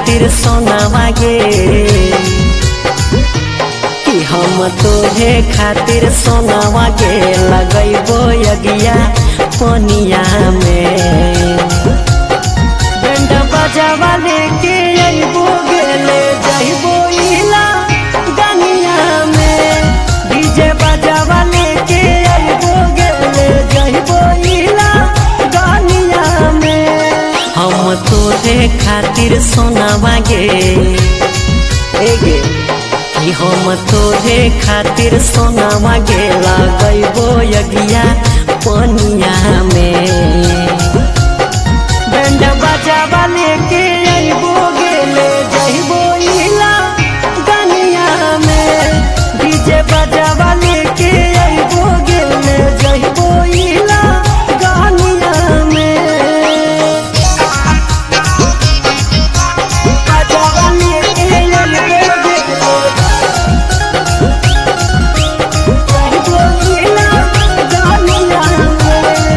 खातिर सोनावा गे कि हम तोहे खातिर सोनावा गे लगैबो यगिया पनिया में बैंड बजावा लेके अइबो गेले जइबो इला गनिया में डीजे बजावा लेके अइबो गेले जइबो इला गनिया में हम तोरे खातिर सोनावा गे गे कि हम तोरे खातिर सोनावा गे लगैबो यगिया पनिया में बैंड बजावा लेके अइबो गेले जइबो इला गनिया में डीजे बजावा लेके अइबो गेले जइबो इला गनिया में बजावा लेके अइबो गेले जइबो इला गनिया में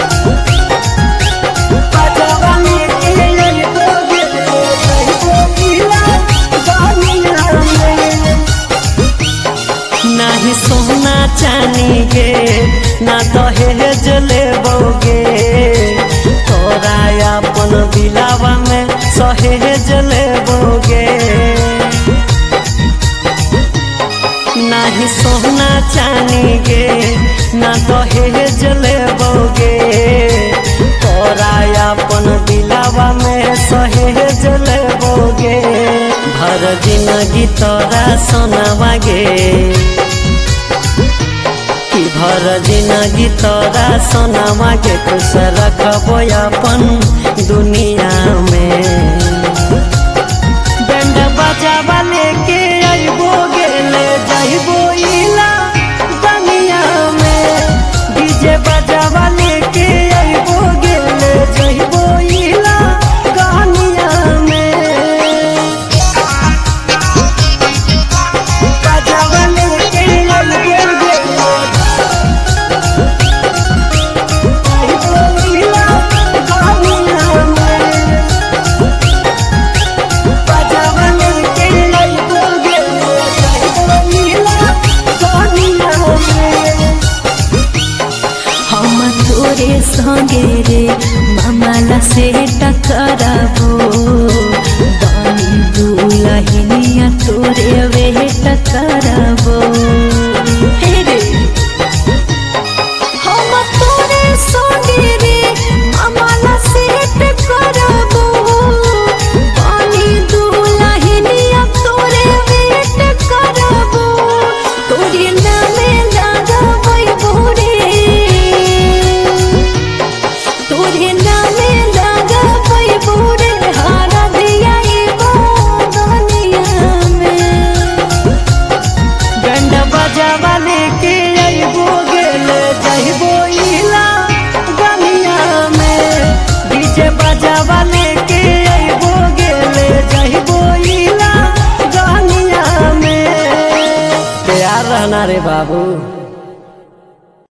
नाही सोना चानी गे ना दहेज लेबोगे तोरा अपन दिलावा में सहेज लेबोगे नाही सोना चानी गे ना दहेज लेबोगे तोरा अपन दिलावा में सहेज लेबोगे भर जिंदगी तोरा सोनावा गे कि भर जिंदगी तोरा सोनावा के खुश रखबो अपन दुनिया में बैंड बजावा लेके अइबो गेले जइबो इला दुनिया में डीजे बजावा लेके अइबो गेले जइबो इला दुनिया में बजावा लेके अइबो गेले संगे रे मामाला से टकराबो बानी दुलहिनिया तोरे वे टकराबो हे रे हम तोरे संगे रे मामाला से टकराबो बानी दुलहिनिया तोरे वे टकराबो तोरे नामे लगाबै बोरे तोरे नामे लगाबै बोरे हारा दिया दुनिया में बैंड बजावा लेके अइबो गेले जइबो इला गनिया में डीजे बजावा लेके अइबो गेले जइबो इला गनिया में तैयार रहना रे बाबू।